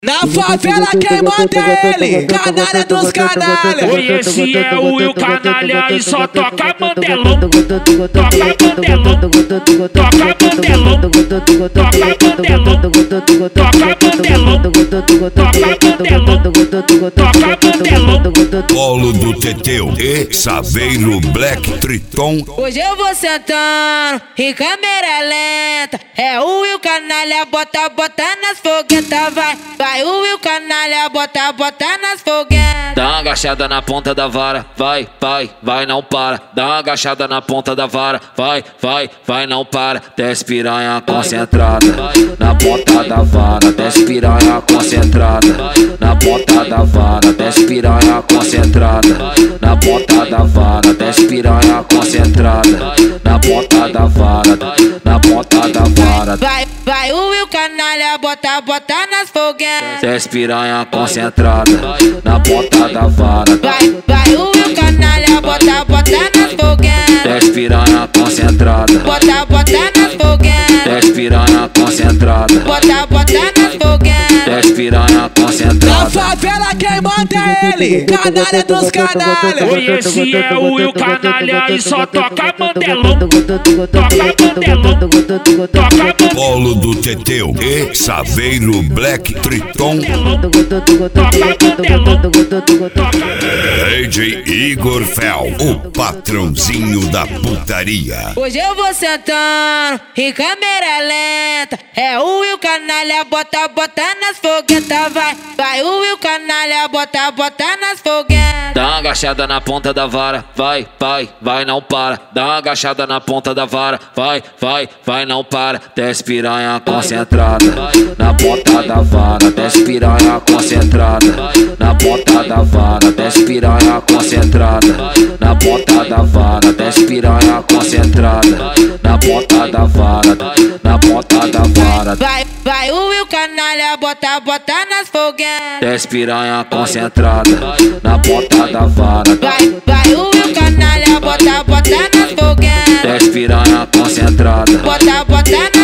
Na favela quem manda é ele, canalha dos canalha. Oi, esse é o Will Canalha e só toca mandelão. Toca mandelão, toca mandelão, toca mandelão, toca mandelão, toca mandelão. Polo do Teteu e Saveiro Black Triton. Hoje eu vou sentando em câmera lenta. É o Will Canalha, bota nas foguetas, vai o Will Canalha, bota nas foguetas. Dá uma agachada na ponta da vara, vai, não para. Dá uma agachada na ponta da vara, vai, não para. Desce piranha concentrada, na ponta da vara. Desce piranha concentrada, na ponta da vara. Desce piranha concentrada, na ponta da vara. Desce piranha concentrada, na ponta da vara, na ponta da vara. Vai o Will Canalha, bota nas foguetas. Desce piranha concentrada, na ponta da vara. Vai o Will Canalha, bota nas foguetas. Desce piranha concentrada, Bota nas foguetas. desce piranha concentrada, Bota nas foguetas. desce piranha Na concentrada. favela quem manda é ele, canalha dos canalha. Oi, esse é o Will Canalha e só toca mandelão. Toca mandelão, toca mandelão. Polo do Teteu e Saveiro Black Triton. Toca mandelão, DJ Igor Fel, o patrãozinho da putaria. Hoje eu vou sentando em câmera lenta. É o Will Canalha, bota nas foguetas, vai o Will Canalha, bota nas foguetas. Dá uma agachada na ponta da vara, vai, não para. Dá uma agachada na ponta da vara, vai, não para. Desce piranha concentrada, na ponta da vara. Desce piranha concentrada, na ponta da vara. Desce piranha concentrada, na ponta da vara. Desce piranha concentrada, na ponta da vara, na ponta da vara. Vai o Will Canalha, bota nas foguetas. Desce piranha concentrada, na ponta da vara. Vai o Will Canalha, bota nas foguetas. Desce piranha concentrada, Bota nas